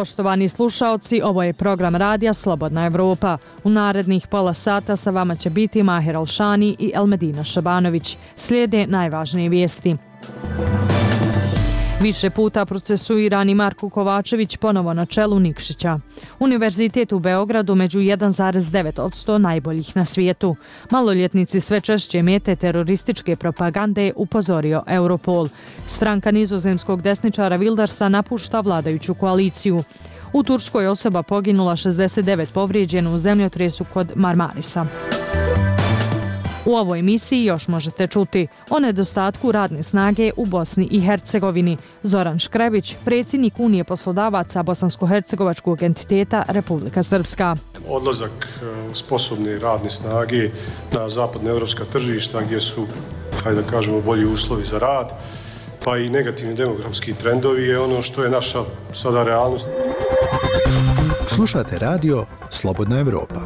Poštovani slušaoci, ovo je program radija Slobodna Evropa. U narednih pola sata sa vama će biti Maher Alšani i Elmedina Šabanović. Slijede najvažnije vijesti. Više puta procesuirani Marko Kovačević ponovo na čelu Nikšića. Univerzitet u Beogradu među 1,9% najboljih na svijetu. Maloljetnici sve češće mete terorističke propagande, upozorio Europol. Stranka nizozemskog desničara Wildersa napušta vladajuću koaliciju. U Turskoj osoba poginula, 69 povrijeđeno u zemljotresu kod Marmarisa. U ovoj emisiji još možete čuti o nedostatku radne snage u Bosni i Hercegovini. Zoran Škrebić, predsjednik Unije poslodavaca bosansko-hercegovačkog entiteta Republika Srpska. Odlazak sposobne radne snage na zapadnoevropska tržišta gdje su, hajde da kažemo, bolji uslovi za rad, pa i negativni demografski trendovi je ono što je naša sada realnost. Slušate radio Slobodna Evropa.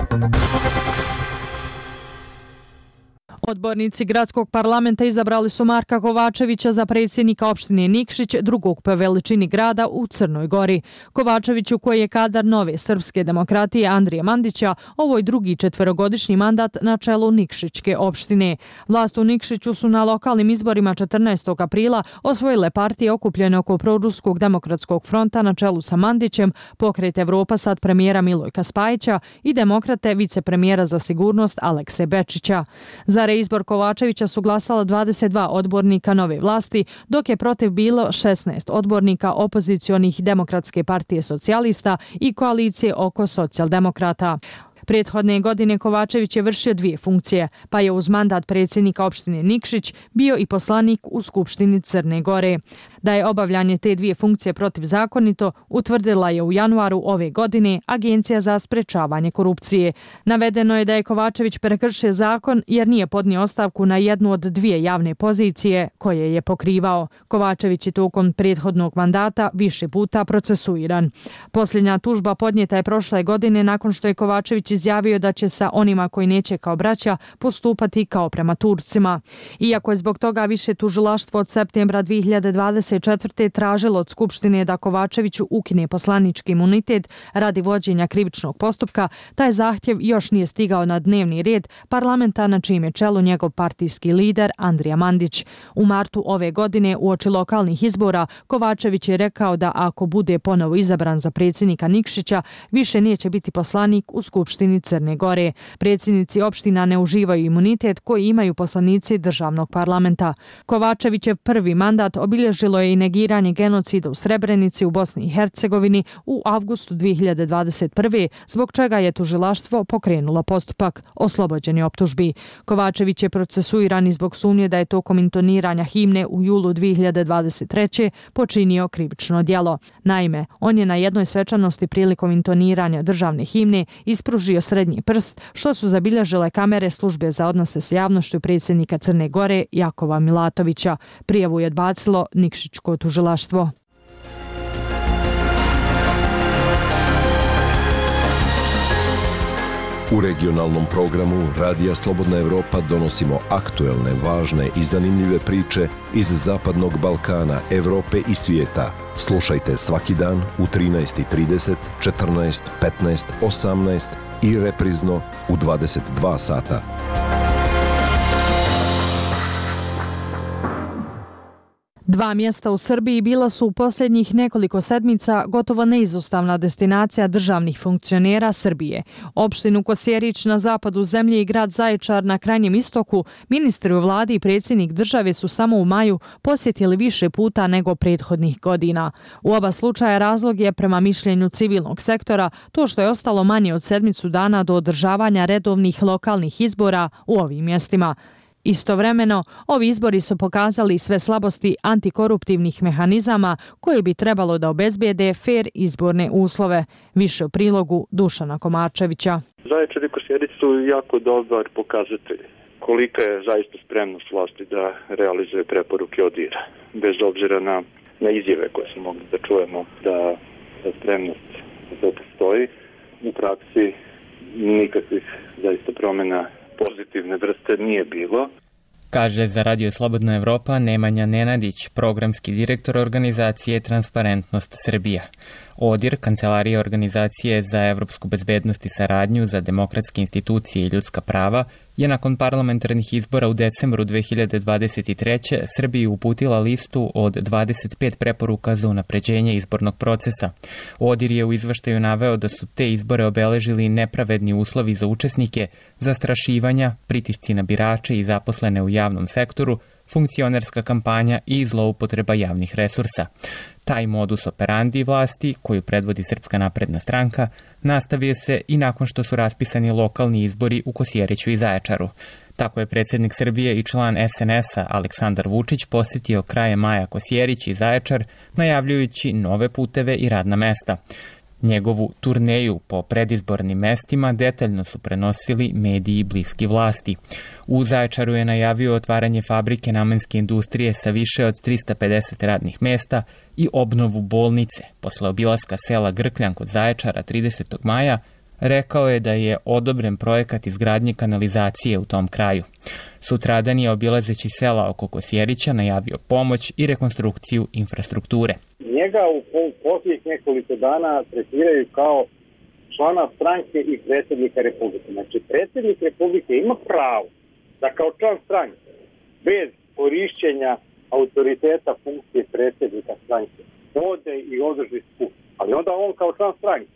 Odbornici gradskog parlamenta izabrali su Marka Kovačevića za predsjednika opštine Nikšić, drugog po veličini grada u Crnoj Gori. Kovačeviću, koji je kadar Nove srpske demokratije Andrije Mandića, ovo je drugi četverogodišnji mandat na čelu Nikšićke opštine. Vlast u Nikšiću su na lokalnim izborima 14. aprila osvojile partije okupljene oko proruskog demokratskog fronta na čelu sa Mandićem, Pokret Evropa sad premijera Milojka Spajića i demokrate vicepremijera za sigurnost Alekse Bečića. Za reizbor Kovačevića su glasala 22 odbornika nove vlasti, dok je protiv bilo 16 odbornika opozicionih Demokratske partije socijalista i koalicije oko socijaldemokrata. Prethodne godine Kovačević je vršio dvije funkcije, pa je uz mandat predsjednika opštine Nikšić bio i poslanik u Skupštini Crne Gore. Da je obavljanje te dvije funkcije protivzakonito, utvrdila je u januaru ove godine Agencija za sprečavanje korupcije. Navedeno je da je Kovačević prekršio zakon jer nije podnio ostavku na jednu od dvije javne pozicije koje je pokrivao. Kovačević je tokom prethodnog mandata više puta procesuiran. Posljednja tužba podnijeta je prošle godine nakon što je Kovačević izjavio da će sa onima koji neće kao braća postupati kao prema Turcima. Iako je zbog toga više tužilaštvo od septembra 2024. tražilo od Skupštine da Kovačeviću ukine poslanički imunitet radi vođenja krivičnog postupka, taj zahtjev još nije stigao na dnevni red parlamenta na čijem je čelu njegov partijski lider Andrija Mandić. U martu ove godine uoči lokalnih izbora Kovačević je rekao da ako bude ponovo izabran za predsjednika Nikšića, više neće biti poslanik u Skupštini Crne Gore. Predsjednici opština ne uživaju imunitet koji imaju poslanici državnog parlamenta. Kovačevićev prvi mandat obilježilo je i negiranje genocida u Srebrenici u Bosni i Hercegovini u avgustu 2021. zbog čega je tužilaštvo pokrenulo postupak. Oslobođen je optužbi. Kovačević je procesuiran zbog sumnje da je tokom intoniranja himne u julu 2023. počinio krivično djelo. Naime, on je na jednoj svečanosti prilikom intoniranja državne himne ispružio srednji prst, što su zabilježile kamere službe za odnose s javnošću predsjednika Crne Gore Jakova Milatovića. Prijavu je odbacilo Nikšićko tužilaštvo. U regionalnom programu Radija Slobodna Evropa donosimo aktuelne, važne i zanimljive priče iz Zapadnog Balkana, Evrope i svijeta. Slušajte svaki dan u 13:30, 14, 15, 18 i reprizno u 22 sata. Dva mjesta u Srbiji bila su u posljednjih nekoliko sedmica gotovo neizostavna destinacija državnih funkcionera Srbije. Opštinu Kosjerić na zapadu zemlje i grad Zaječar na krajnjem istoku ministri u vladi i predsjednik države su samo u maju posjetili više puta nego prethodnih godina. U oba slučaja razlog je, prema mišljenju civilnog sektora, to što je ostalo manje od sedmicu dana do održavanja redovnih lokalnih izbora u ovim mjestima. Istovremeno, ovi izbori su pokazali sve slabosti antikoruptivnih mehanizama koje bi trebalo da obezbijede fer izborne uslove. Više u prilogu Dušana Komarčevića. Zaječar i Kosjerić su jako dobar pokazatelj kolika je zaista spremnost vlasti da realizuje preporuke ODIHR-a. Bez obzira na izjave koje smo mogli da čujemo da spremnost da postoji, u praksi nikakvih zaista promjena pozitivne vrste nije bilo. kaže za Radio Slobodna Evropa Nemanja Nenadić, programski direktor organizacije Transparentnost Srbija. ODIR, Kancelarija organizacije za evropsku bezbednost i saradnju za demokratske institucije i ljudska prava, je nakon parlamentarnih izbora u decembru 2023. Srbiji uputila listu od 25 preporuka za unapređenje izbornog procesa. ODIR je u izveštaju naveo da su te izbore obeležili nepravedni uslovi za učesnike, zastrašivanja, pritisci na birače i zaposlene u javnom sektoru, funkcionerska kampanja i zloupotreba javnih resursa. Taj modus operandi vlasti, koju predvodi Srpska napredna stranka, nastavio se i nakon što su raspisani lokalni izbori u Kosjeriću i Zaječaru. Tako je predsjednik Srbije i član SNS-a Aleksandar Vučić posjetio krajem maja Kosjerić i Zaječar, najavljujući nove puteve i radna mesta. Njegovu turneju po predizbornim mestima detaljno su prenosili mediji bliski vlasti. U Zaječaru je najavio otvaranje fabrike namenske industrije sa više od 350 radnih mesta i obnovu bolnice. Posle obilaska sela Grkljan kod Zaječara 30. maja, rekao je da je odobren projekat izgradnje kanalizacije u tom kraju. Sutradan je, obilazeći sela oko Kosjerića, najavio pomoć i rekonstrukciju infrastrukture. Njega u posljednjih nekoliko dana tretiraju kao člana stranke i predsjednika Republike. Znači, predsjednik Republike ima pravo da kao član stranke, bez korišćenja autoriteta funkcije predsjednika stranke, ode i održi skup. Ali onda on kao član stranke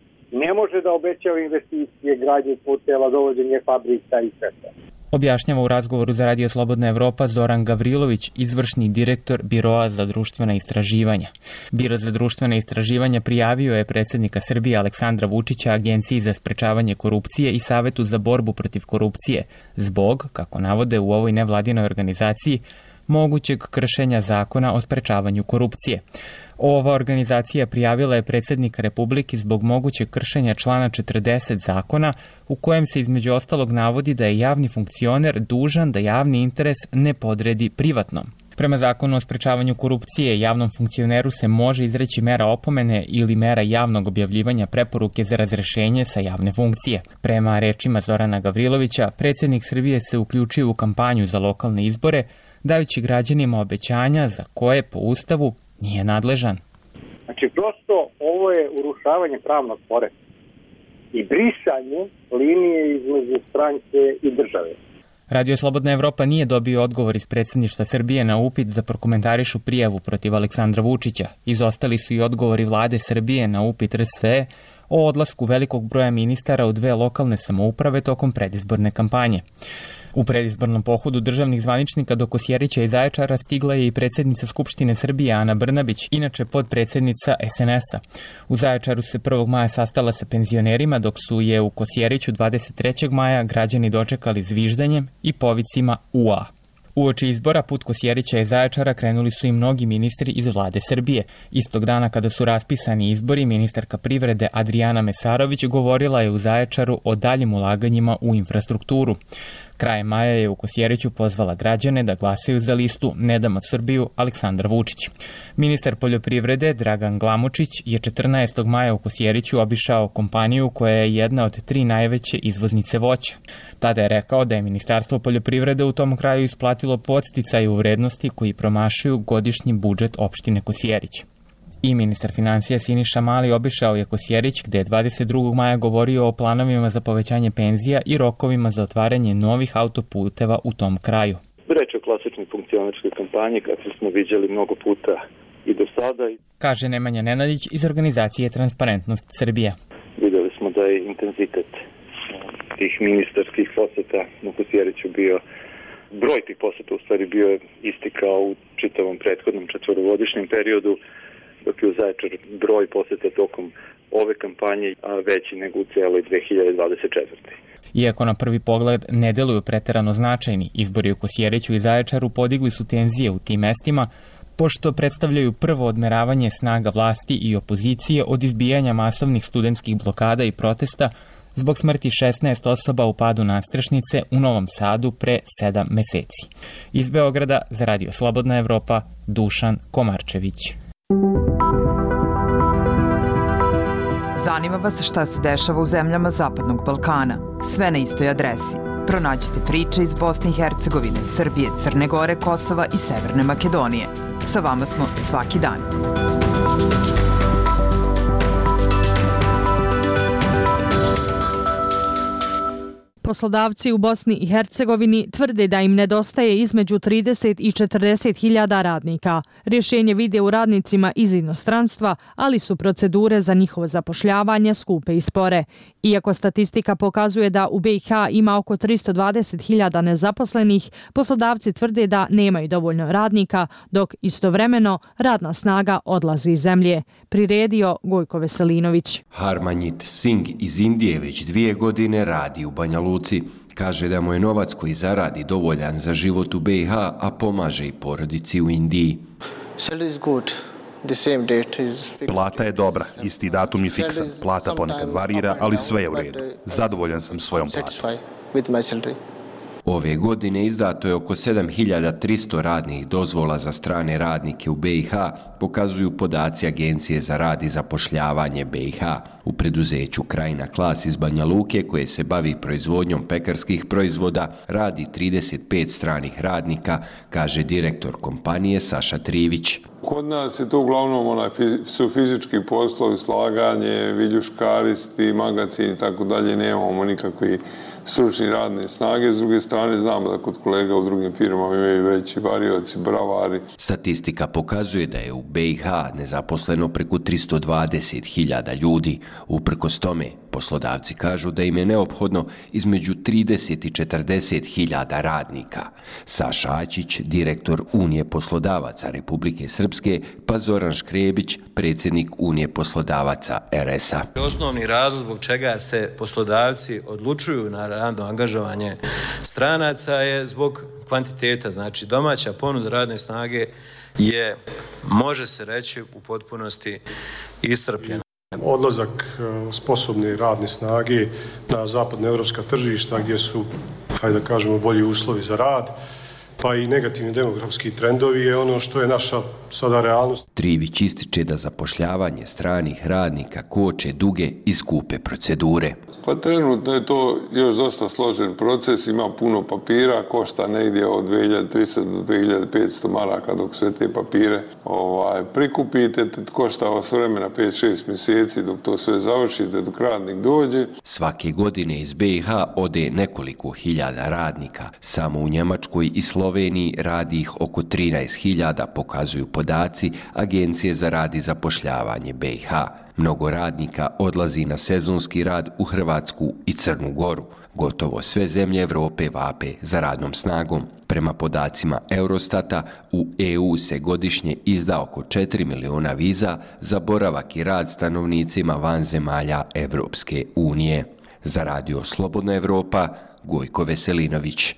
ne može da obećava investicije, gradnje puteva, dovođenje fabrika i sve. Objašnjava u razgovoru za Radio Slobodna Evropa Zoran Gavrilović, izvršni direktor Biroa za društvena istraživanja. Biro za društvena istraživanja prijavio je predsjednika Srbije Aleksandra Vučića Agenciji za sprečavanje korupcije i Savetu za borbu protiv korupcije zbog, kako navode u ovoj nevladinoj organizaciji, mogućeg kršenja zakona o sprečavanju korupcije. Ova organizacija prijavila je predsjednika Republike zbog mogućeg kršenja člana 40 zakona, u kojem se između ostalog navodi da je javni funkcioner dužan da javni interes ne podredi privatnom. Prema zakonu o sprečavanju korupcije, javnom funkcioneru se može izreći mera opomene ili mera javnog objavljivanja preporuke za razrešenje sa javne funkcije. Prema rečima Zorana Gavrilovića, predsjednik Srbije se uključio u kampanju za lokalne izbore, dajući građanima obećanja za koje po Ustavu nije nadležan. Znači, prosto ovo je urušavanje pravnog poretka i brisanje linije između stranke i države. Radio Slobodna Evropa nije dobio odgovor iz predsjedništva Srbije na upit da prokomentarišu prijavu protiv Aleksandra Vučića. Izostali su i odgovori vlade Srbije na upit RSE o odlasku velikog broja ministara u 2 lokalne samouprave tokom predizborne kampanje. U predizbornom pohodu državnih zvaničnika do Kosjerića i Zaječara stigla je i predsjednica Skupštine Srbije Ana Brnabić, inače podpredsjednica SNS-a. U Zaječaru se 1. maja sastala sa penzionerima, dok su je u Kosjeriću 23. maja građani dočekali zviždanjem i povicima UA. Uoči izbora put Kosjerića i Zaječara krenuli su i mnogi ministri iz vlade Srbije. Istog dana kada su raspisani izbori, ministarka privrede Adrijana Mesarović govorila je u Zaječaru o daljim ulaganjima u infrastrukturu. Krajem maja je u Kosjeriću pozvala građane da glasaju za listu Ne damo Srbiju Aleksandar Vučić. Ministar poljoprivrede Dragan Glamočić je 14. maja u Kosjeriću obišao kompaniju koja je jedna od 3 najveće izvoznice voća. Tada je rekao da je Ministarstvo poljoprivrede u tom kraju isplatilo podsticaj u vrednosti koji promašuju godišnji budžet opštine Kosjerić. I ministar financija Siniša Mali obišao je Kosjerić, gde je 22. maja govorio o planovima za povećanje penzija i rokovima za otvaranje novih autoputeva u tom kraju. Reč o klasičnoj funkcionerskoj kampanji, kako smo viđali mnogo puta i do sada. Kaže Nemanja Nenadić iz organizacije Transparentnost Srbija. Videli smo da je intenzitet tih ministarskih poseta u Kosjeriću bio, broj tih poseta u stvari bio isti kao u čitavom prethodnom 4-godišnjem periodu, dok je u Zaječaru broj poseta tokom ove kampanje veći nego u cijeloj 2024. Iako na prvi pogled ne deluju preterano značajni, izbori u Kosjeriću i Zaječaru podigli su tenzije u tim mestima, pošto predstavljaju prvo odmeravanje snaga vlasti i opozicije od izbijanja masovnih studentskih blokada i protesta zbog smrti 16 osoba u padu nadstrešnice u Novom Sadu pre 7 meseci. Iz Beograda za Radio Slobodna Evropa, Dušan Komarčević. Zanima vas šta se dešava u zemljama Zapadnog Balkana? Sve na istoj adresi Pronađite priče iz Bosne i Hercegovine, Srbije, Crne Gore, Kosova i Severne Makedonije. Sa vama smo svaki dan. Poslodavci u Bosni i Hercegovini tvrde da im nedostaje između 30 i 40 hiljada radnika. Rješenje vide u radnicima iz inostranstva, ali su procedure za njihovo zapošljavanje skupe i spore. Iako statistika pokazuje da u BiH ima oko 320 hiljada nezaposlenih, poslodavci tvrde da nemaju dovoljno radnika, dok istovremeno radna snaga odlazi iz zemlje. Priredio Gojko Veselinović. Harmanjit Singh iz Indije već 2 godine radi u Banja Luci. Kaže da mu je novac koji zaradi dovoljan za život u BiH, a pomaže i porodici u Indiji. Plata je dobra, isti datum je fiksan. Plata ponekad varira, ali sve je u redu. Zadovoljan sam svojom platom. Ove godine izdato je oko 7300 radnih dozvola za strane radnike u BiH, pokazuju podaci Agencije za rad i zapošljavanje BiH. U preduzeću Krajina Klas iz Banja Luke, koje se bavi proizvodnjom pekarskih proizvoda, radi 35 stranih radnika, kaže direktor kompanije Saša Trivić. Kod nas je to uglavnom su fizički poslovi, slaganje, viljuškaristi, magacini i tako dalje, nemamo nikakvi stručni radne snage. S druge strane, znamo da kod kolega u drugim firmama imaju veći varioci, bravari. Statistika pokazuje da je u BiH nezaposleno preko 320.000 ljudi. Uprkos tome, poslodavci kažu da im je neophodno između 30 i 40.000 radnika. Saša Ačić, direktor Unije poslodavaca Republike Srpske, pa Zoran Škrebić, predsjednik Unije poslodavaca RS-a. Osnovni razlog zbog čega se poslodavci odlučuju na radno angažovanje stranaca je zbog kvantiteta. Znači, domaća ponuda radne snage je, može se reći, u potpunosti iscrpljena. Odlazak sposobne radne snage na zapadnoevropska tržišta gdje su, hajde da kažemo, bolji uslovi za rad, pa i negativni demografski trendovi je ono što je naša sada realnost. Trivić ističe da zapošljavanje stranih radnika koče duge i skupe procedure. Pa trenutno je to još dosta složen proces, ima puno papira, košta negdje od 2300 do 2500 maraka dok sve te papire prikupite, košta s vremena 5-6 mjeseci dok to sve završite, dok radnik dođe. Svake godine iz BiH ode nekoliko hiljada radnika. Samo u Njemačkoj i Sloveniji radi ih oko 13.000, pokazuju podaci Agencije za rad i zapošljavanje BiH. Mnogo radnika odlazi na sezonski rad u Hrvatsku i Crnu Goru. Gotovo sve zemlje Europe vape za radnom snagom. Prema podacima Eurostata, u EU se godišnje izda oko 4 miliona viza za boravak i rad stanovnicima van zemalja Evropske unije. Za Radio Slobodna Evropa, Gojko Veselinović.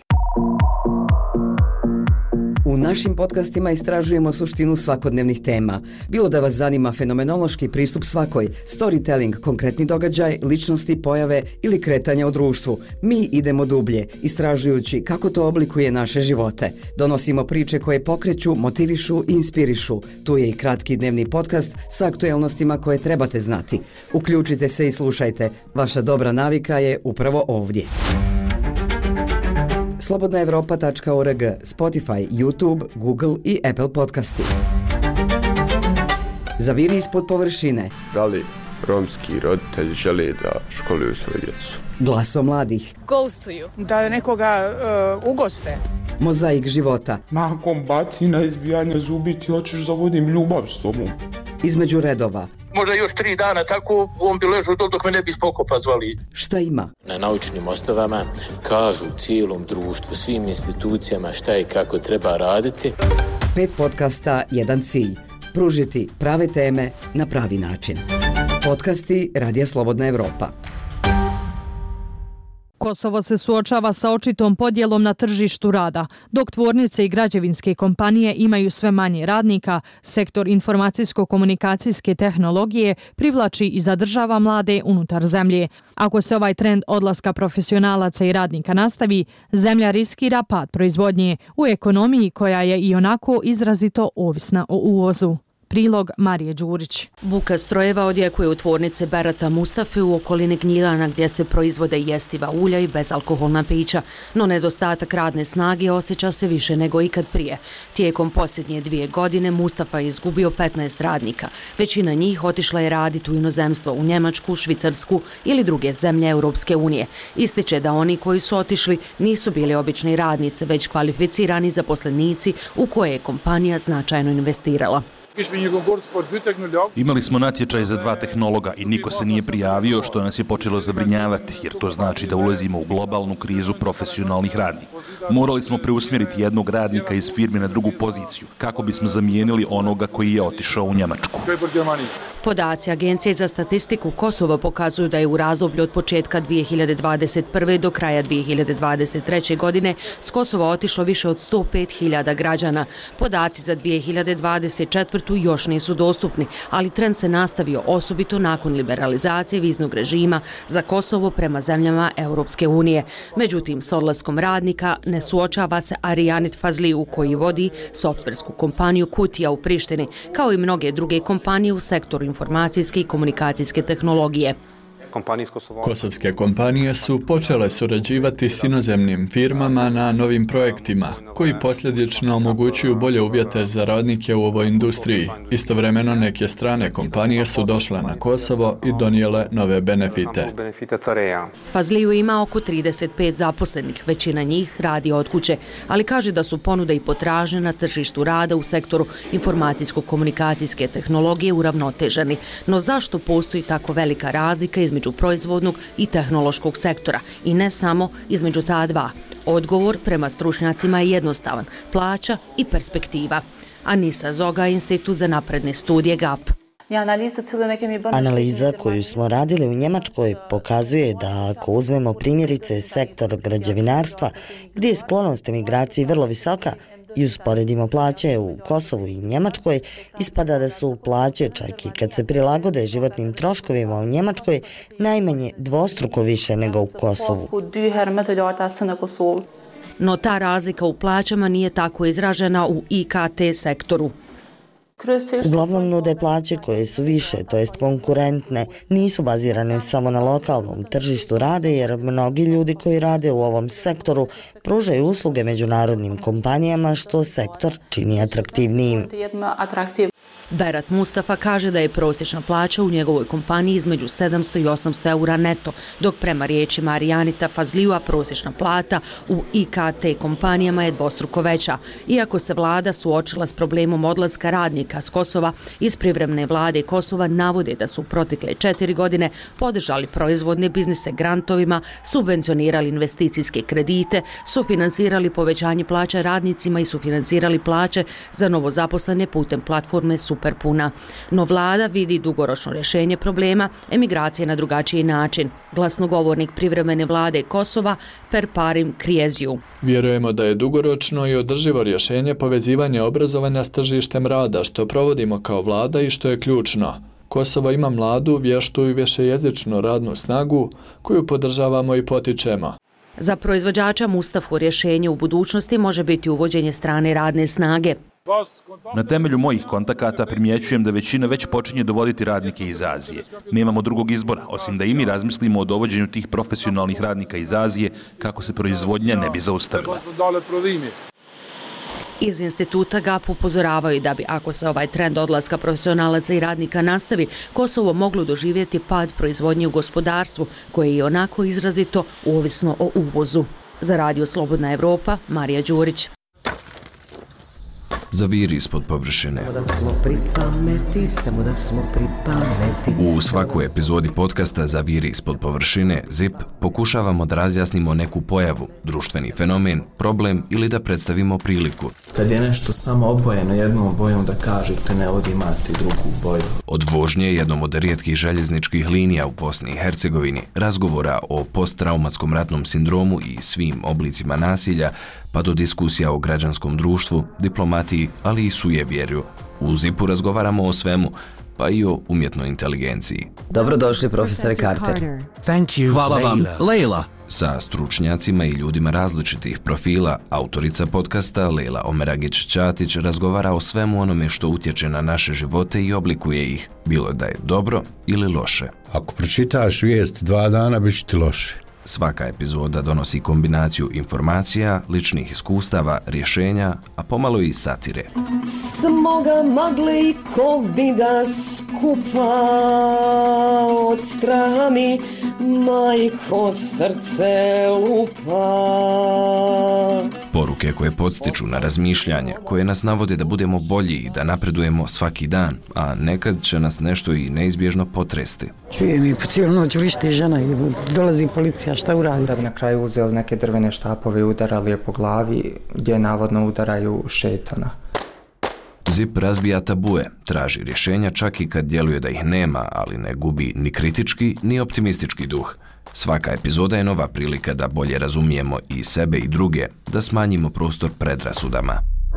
U našim podcastima istražujemo suštinu svakodnevnih tema. Bilo da vas zanima fenomenološki pristup svakoj, storytelling, konkretni događaj, ličnosti, pojave ili kretanja u društvu, mi idemo dublje, istražujući kako to oblikuje naše živote. Donosimo priče koje pokreću, motivišu i inspirišu. Tu je i kratki dnevni podcast sa aktuelnostima koje trebate znati. Uključite se i slušajte. Vaša dobra navika je upravo ovdje. slobodnaevropa.org, Spotify, YouTube, Google i Apple podcasti. Zaviri ispod površine. Da li romski roditelji žele da školuju svoju djecu? Glasom mladih. Ghostuju. Da nekoga ugoste. Mozaik života. Nakon bacina, izbijanja zubi ti hoćeš da vodim ljubav s tobom. Između redova. Možda još 3 dana tako on bi ležao dok me ne bi spokopa zvali. Šta ima? Na naučnim osnovama kažu cijelom društvu, svim institucijama šta i kako treba raditi. 5 podcasta, 1 cilj. Pružiti prave teme na pravi način. Podcasti Radija Slobodna Evropa. Kosovo se suočava sa očitom podjelom na tržištu rada. Dok tvornice i građevinske kompanije imaju sve manje radnika, sektor informacijsko-komunikacijske tehnologije privlači i zadržava mlade unutar zemlje. Ako se ovaj trend odlaska profesionalaca i radnika nastavi, zemlja riskira pad proizvodnje u ekonomiji koja je i onako izrazito ovisna o uvozu. Prilog Marije Đurić. Buka strojeva odjekuje u tvornice Berata Mustafe u okolini Gnjilana gdje se proizvode jestiva ulja i bezalkoholna pića, no nedostatak radne snage osjeća se više nego ikad prije. Tijekom posljednje 2 godine Mustafa je izgubio 15 radnika. Većina njih otišla je raditi u inozemstvo, u Njemačku, Švicarsku ili druge zemlje Europske unije. Ističe da oni koji su otišli nisu bili obični radnici, već kvalificirani zaposlenici u koje je kompanija značajno investirala. Imali smo natječaj za 2 tehnologa i niko se nije prijavio, što nas je počelo zabrinjavati, jer to znači da ulazimo u globalnu krizu profesionalnih radnika. Morali smo preusmjeriti jednog radnika iz firme na drugu poziciju, kako bismo zamijenili onoga koji je otišao u Njemačku. Podaci Agencije za statistiku Kosova pokazuju da je u razdoblju od početka 2021. do kraja 2023. godine s Kosova otišlo više od 105.000 građana. Podaci za 2024. još nisu dostupni, ali trend se nastavio osobito nakon liberalizacije viznog režima za Kosovo prema zemljama Europske unije. Međutim, s odlaskom radnika ne suočava se Arijanit Fazliju koji vodi softversku kompaniju Kutija u Prištini, kao i mnoge druge kompanije u sektoru informacijske i komunikacijske tehnologije. Kosovske kompanije su počele surađivati s inozemnim firmama na novim projektima, koji posljedično omogućuju bolje uvjete za radnike u ovoj industriji. Istovremeno neke strane kompanije su došle na Kosovo i donijele nove benefite. Fazliju ima oko 35 zaposlenih, većina njih radi od kuće, ali kaže da su ponuda i potražnja na tržištu rada u sektoru informacijsko-komunikacijske tehnologije uravnoteženi. No zašto postoji tako velika razlika između proizvodnog i tehnološkog sektora i ne samo između ta dva? Odgovor prema stručnjacima je jednostavan: plaća i perspektiva. Anisa Zoga, Institut za napredne studije GAP. Analiza koju smo radili u Njemačkoj pokazuje da ako uzmemo primjerice sektor građevinarstva, gdje je sklonost emigraciji vrlo visoka, i usporedimo plaće u Kosovu i Njemačkoj, ispada da su plaće, čak i kad se prilagode životnim troškovima u Njemačkoj, najmanje dvostruko više nego u Kosovu. No ta razlika u plaćama nije tako izražena u IKT sektoru. Uglavnom nude plaće koje su više, to jest konkurentne, nisu bazirane samo na lokalnom tržištu rada, jer mnogi ljudi koji rade u ovom sektoru pružaju usluge međunarodnim kompanijama, što sektor čini atraktivnijim. Berat Mustafa kaže da je prosječna plaća u njegovoj kompaniji između 700 i 800 eura neto, dok prema riječima Arijanita Fazlijua prosječna plata u IKT kompanijama je dvostruko veća. Iako se vlada suočila s problemom odlaska radnika s Kosova, iz privremene vlade Kosova navode da su u protekle 4 godine podržali proizvodne biznise grantovima, subvencionirali investicijske kredite, sufinansirali povećanje plaća radnicima i sufinansirali plaće za novozaposlene putem platforme Superpuna. No vlada vidi dugoročno rješenje problema emigracije na drugačiji način. Glasnogovornik privremene vlade Kosova Perparim Krieziju. Vjerujemo da je dugoročno i održivo rješenje povezivanje obrazovanja s tržištem rada, što provodimo kao vlada i što je ključno. Kosovo ima mladu, vještu i višejezičnu radnu snagu koju podržavamo i potičemo. Za proizvođača Mustafu rješenje u budućnosti može biti uvođenje strane radne snage. Na temelju mojih kontakata primjećujem da većina već počinje dovoditi radnike iz Azije. Nemamo drugog izbora, osim da i mi razmislimo o dovođenju tih profesionalnih radnika iz Azije kako se proizvodnja ne bi zaustavila. Iz instituta GAP upozoravaju da bi, ako se ovaj trend odlaska profesionalaca i radnika nastavi, Kosovo moglo doživjeti pad proizvodnje u gospodarstvu, koje je i onako izrazito ovisno o uvozu. Za Radio Slobodna Evropa, Marija Đurić. Zaviri ispod površine. U svakoj epizodi podcasta Zaviri ispod površine, ZIP, pokušavamo da razjasnimo neku pojavu, društveni fenomen, problem ili da predstavimo priliku. Kad je nešto samo obojeno jednom bojom, da kažete ne vodi imati drugu boju. Od vožnje jednom od rijetkih željezničkih linija u Bosni i Hercegovini, razgovora o posttraumatskom ratnom sindromu i svim oblicima nasilja, pa do diskusija o građanskom društvu, diplomatiji, ali i sujevjerju. U ZIP-u razgovaramo o svemu, pa i o umjetnoj inteligenciji. Dobrodošli, profesore Carter. Hvala vam, Leila. Sa stručnjacima i ljudima različitih profila, autorica podcasta Lejla Omeragić-Ćatić razgovara o svemu onome što utječe na naše živote i oblikuje ih, bilo da je dobro ili loše. Ako pročitaš vijest 2 dana, bit će ti loše. Svaka epizoda donosi kombinaciju informacija, ličnih iskustava, rješenja, a pomalo i satire. Smoga magle i kovida skupa od straha mi majko srce lupa. Poruke koje podstiču na razmišljanje, koje nas navode da budemo bolji i da napredujemo svaki dan, a nekad će nas nešto i neizbježno potresti. Čujem i po cijelu noć vrišti žena i dolazi policija, šta uradi? Da bi na kraju uzeli neke drvene štapove i udarali je po glavi gdje navodno udaraju šetana. ZIP razbija tabue, traži rješenja čak i kad djeluje da ih nema, ali ne gubi ni kritički ni optimistički duh. Svaka epizoda je nova prilika da bolje razumijemo i sebe i druge, da smanjimo prostor predrasudama.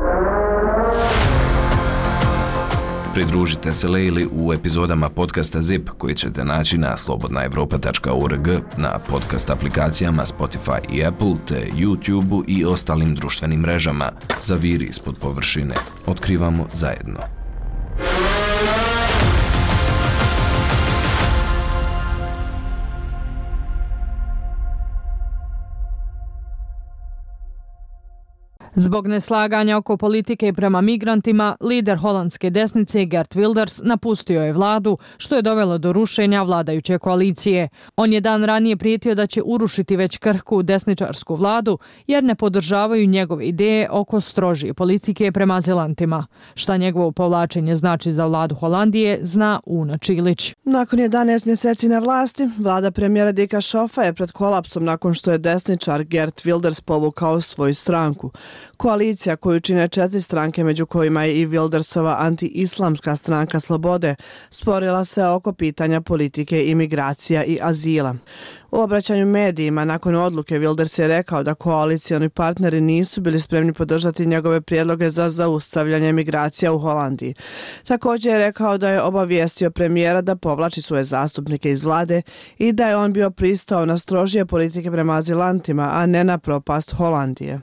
Pridružite se Lejli u epizodama podcasta ZIP koji ćete naći na slobodnaevropa.org, na podcast aplikacijama Spotify i Apple, te YouTube i ostalim društvenim mrežama. Zaviri ispod površine. Otkrivamo zajedno. Zbog neslaganja oko politike prema migrantima, lider holandske desnice Geert Wilders napustio je vladu, što je dovelo do rušenja vladajuće koalicije. On je dan ranije prijetio da će urušiti već krhku desničarsku vladu, jer ne podržavaju njegove ideje oko strožije politike prema azilantima. Šta njegovo povlačenje znači za vladu Holandije, zna Una Čilić. Nakon 11 mjeseci na vlasti, vlada premijera Dika Šofa je pred kolapsom nakon što je desničar Geert Wilders povukao svoju stranku. Koalicija koju čine 4 stranke, među kojima je i Wildersova anti-islamska stranka Slobode, sporila se oko pitanja politike, imigracija i azila. U obraćanju medijima nakon odluke Wilders je rekao da koalicioni partneri nisu bili spremni podržati njegove prijedloge za zaustavljanje migracija u Holandiji. Također je rekao da je obavijestio premijera da povlači svoje zastupnike iz vlade i da je on bio pristao na strožije politike prema azilantima, a ne na propast Holandije.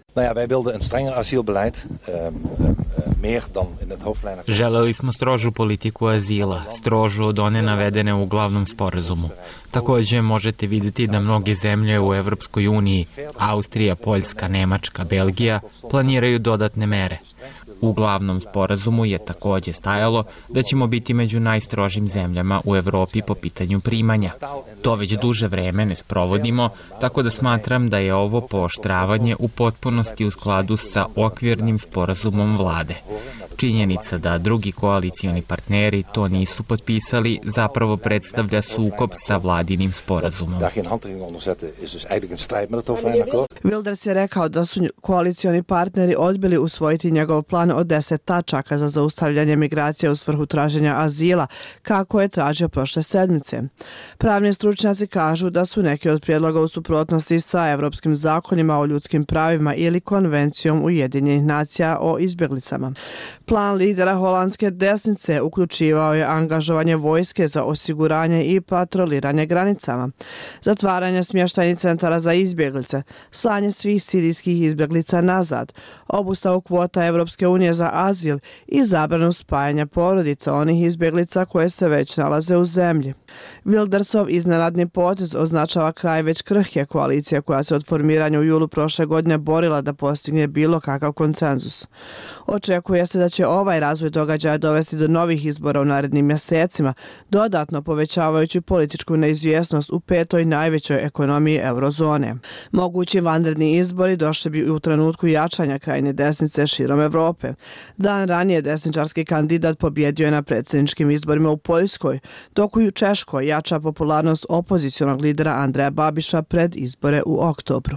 Želeli smo strožu politiku azila, strožu od one navedene u glavnom sporazumu. Također možete vidjeti da mnoge zemlje u Evropskoj uniji, Austrija, Poljska, Nemačka, Belgija, planiraju dodatne mere. U glavnom sporazumu je također stajalo da ćemo biti među najstrožim zemljama u Evropi po pitanju primanja. To već duže vreme ne sprovodimo, tako da smatram da je ovo pooštravanje u potpunosti u skladu sa okvirnim sporazumom vlade. Činjenica da drugi koalicioni partneri to nisu potpisali zapravo predstavlja sukob sa vladinim sporazumom. Wilders je rekao da su koalicioni partneri odbili usvojiti njegov plan od 10 tačaka za zaustavljanje migracija u svrhu traženja azila, kako je tražio prošle sedmice. Pravni stručnjaci kažu da su neki od prijedloga u suprotnosti sa evropskim zakonima o ljudskim pravima ili konvencijom Ujedinjenih nacija o izbjeglicama. Plan lidera holandske desnice uključivao je angažovanje vojske za osiguranje i patroliranje granicama, zatvaranje smještajnih centara za izbjeglice, slanje svih sirijskih izbjeglica nazad, obustavu kvota Evropske unije za azil i zabranu spajanja porodica onih izbjeglica koje se već nalaze u zemlji. Wildersov iznenadni potez označava kraj već krhke koalicije koja se od formiranja u julu prošle godine borila da postigne bilo kakav konsenzus. Očekuje se da će ovaj razvoj događaja dovesti do novih izbora u narednim mjesecima, dodatno povećavajući političku neizvjesnost u 5. najvećoj ekonomiji eurozone. Mogući vanredni izbori došli bi u trenutku jačanja krajnje desnice širom Evrope. Dan ranije desničarski kandidat pobjedio je na predsjedničkim izborima u Poljskoj, dok u Češkoj jača popularnost opozicionog lidera Andreja Babiša pred izbore u oktobru.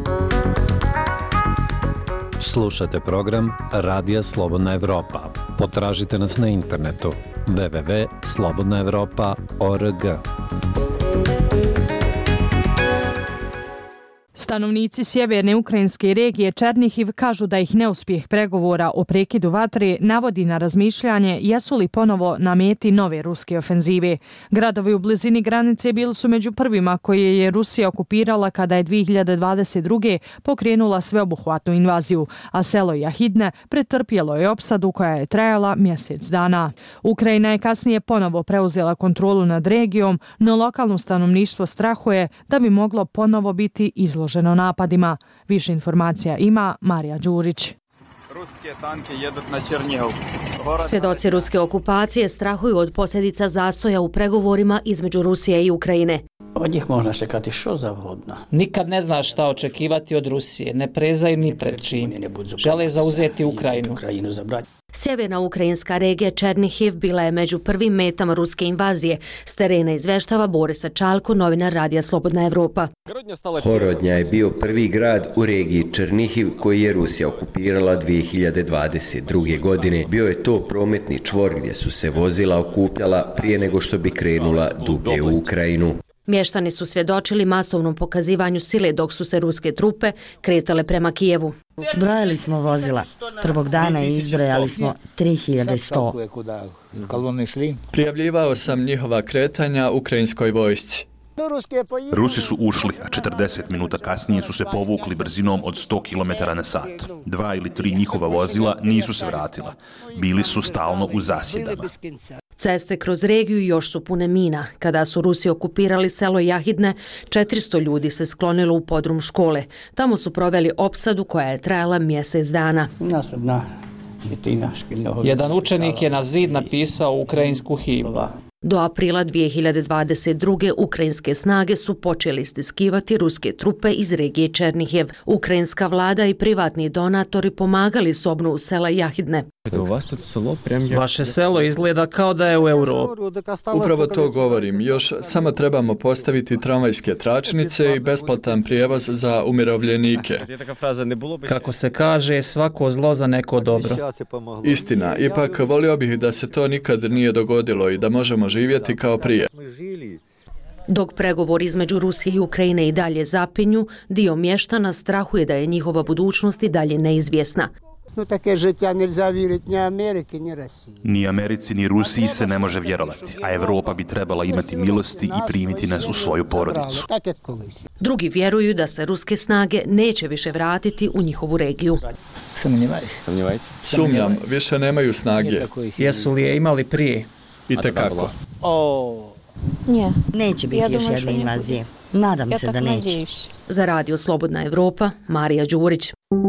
Slušate program Radija Slobodna Evropa. Potražite nas na internetu www.slobodnaevropa.org. Stanovnici sjeverne ukrajinske regije Černihiv kažu da ih neuspjeh pregovora o prekidu vatre navodi na razmišljanje jesu li ponovo na meti nove ruske ofenzive. Gradovi u blizini granice bili su među prvima koje je Rusija okupirala kada je 2022. pokrenula sveobuhvatnu invaziju, a selo Jahidne pretrpjelo je opsadu koja je trajala mjesec dana. Ukrajina je kasnije ponovo preuzela kontrolu nad regijom, no lokalno stanovništvo strahuje da bi moglo ponovo biti izloženo napadima. Više informacija ima Marija Đurić. Svjedoci ruske okupacije strahuju od posljedica zastoja u pregovorima između Rusije i Ukrajine. Od njih možda čekati što zavodno. Nikad ne zna šta očekivati od Rusije, ne prezaju ni pred čim. Žele zauzeti Ukrajinu. Sjeverna ukrajinska regija Černihiv bila je među prvim metama ruske invazije. S terena izveštava Borisa Čalko, novinar Radija Slobodna Evropa. Horodnja je bio prvi grad u regiji Černihiv koji je Rusija okupirala 2022. godine. Bio je to prometni čvor gdje su se vozila okupljala prije nego što bi krenula dublje u Ukrajinu. Mještani su svjedočili masovnom pokazivanju sile dok su se ruske trupe kretale prema Kijevu. Brojali smo vozila. Prvog dana izbrojali smo 3100. Prijavljivao sam njihova kretanja ukrajinskoj vojsci. Rusi su ušli, a 40 minuta kasnije su se povukli brzinom od 100 km na sat. 2 ili 3 njihova vozila nisu se vratila. Bili su stalno u zasjedama. Ceste kroz regiju još su pune mina. Kada su Rusi okupirali selo Jahidne, 400 ljudi se sklonilo u podrum škole. Tamo su proveli opsadu koja je trajala mjesec dana. Jedan učenik je na zid napisao ukrajinsku himnu. Do aprila 2022. ukrajinske snage su počeli stiskivati ruske trupe iz regije Černihiv. Ukrajinska vlada i privatni donatori pomagali s obnovu sela Jahidne. Vaše selo izgleda kao da je u Europi. Upravo to govorim. Još samo trebamo postaviti tramvajske tračnice i besplatan prijevoz za umirovljenike. Kako se kaže, svako zlo za neko dobro. Istina, ipak volio bih da se to nikad nije dogodilo i da možemo živjeti kao prije. Dok pregovori između Rusije i Ukrajine i dalje zapinju, dio mještana strahuje da je njihova budućnost i dalje neizvjesna. Ni Americi ni Rusiji se ne može vjerovati, a Evropa bi trebala imati milosti i primiti nas u svoju porodicu. Drugi vjeruju da se ruske snage neće više vratiti u njihovu regiju. Sumnjam, više nemaju snage. Jesu li je imali prije? Itekako. Neće biti još jedne invazije. Nadam se da neće. Za Radio Slobodna Evropa, Marija Đurić.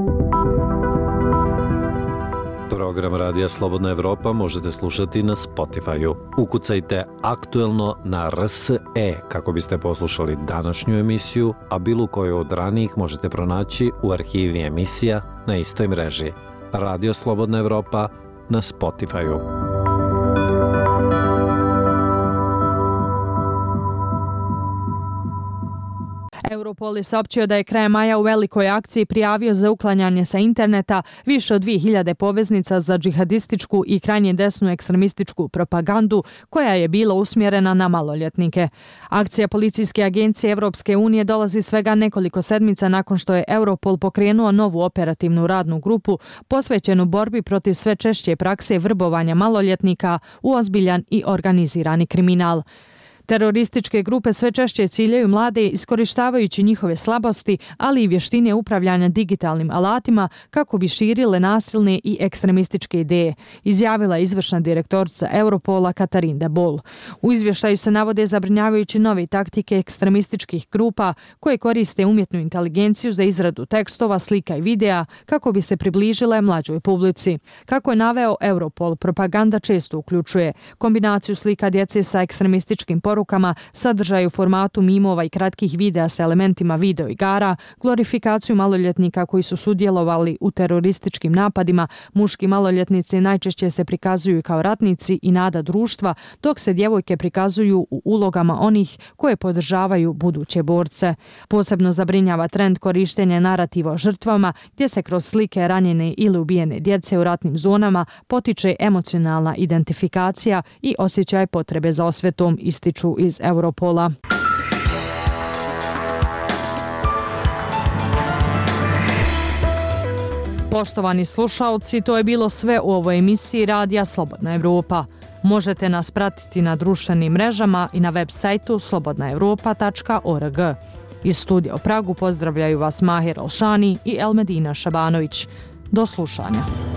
Program Radija Slobodna Evropa možete slušati na Spotify-u. Ukucajte aktuelno na RSE kako biste poslušali današnju emisiju, a bilo koju od ranijih možete pronaći u arhivi emisija na istoj mreži. Radio Slobodna Evropa na Spotify-u. Europol je saopćio da je krajem maja u velikoj akciji prijavio za uklanjanje sa interneta više od 2000 poveznica za džihadističku i krajnje desnu ekstremističku propagandu koja je bila usmjerena na maloljetnike. Akcija policijske agencije Evropske unije dolazi svega nekoliko sedmica nakon što je Europol pokrenuo novu operativnu radnu grupu posvećenu borbi protiv sve češće prakse vrbovanja maloljetnika u ozbiljan i organizirani kriminal. Terorističke grupe sve češće ciljaju mlade iskorištavajući njihove slabosti, ali i vještine upravljanja digitalnim alatima kako bi širile nasilne i ekstremističke ideje, izjavila izvršna direktorica Europola Katarinda Bol. U izvještaju se navode zabrinjavajući nove taktike ekstremističkih grupa koje koriste umjetnu inteligenciju za izradu tekstova, slika i videa kako bi se približile mlađoj publici. Kako je naveo Europol, propaganda često uključuje kombinaciju slika djece sa ekstremističkim porukama, sadržaj u formatu mimova i kratkih videa sa elementima video igara, glorifikaciju maloljetnika koji su sudjelovali u terorističkim napadima. Muški maloljetnici najčešće se prikazuju kao ratnici i nada društva, dok se djevojke prikazuju u ulogama onih koje podržavaju buduće borce. Posebno zabrinjava trend korištenja narativa o žrtvama, gdje se kroz slike ranjene ili ubijene djece u ratnim zonama potiče emocionalna identifikacija i osjećaj potrebe za osvetom, ističu iz Europola. Poštovani slušaoci, to je bilo sve u ovoj emisiji Radija Slobodna Evropa. Možete nas pratiti na društvenim mrežama i na web sajtu slobodnaevropa.org. Iz studija u Pragu pozdravljaju vas Mahir Alšani i Elmedina Šabanović. Do slušanja.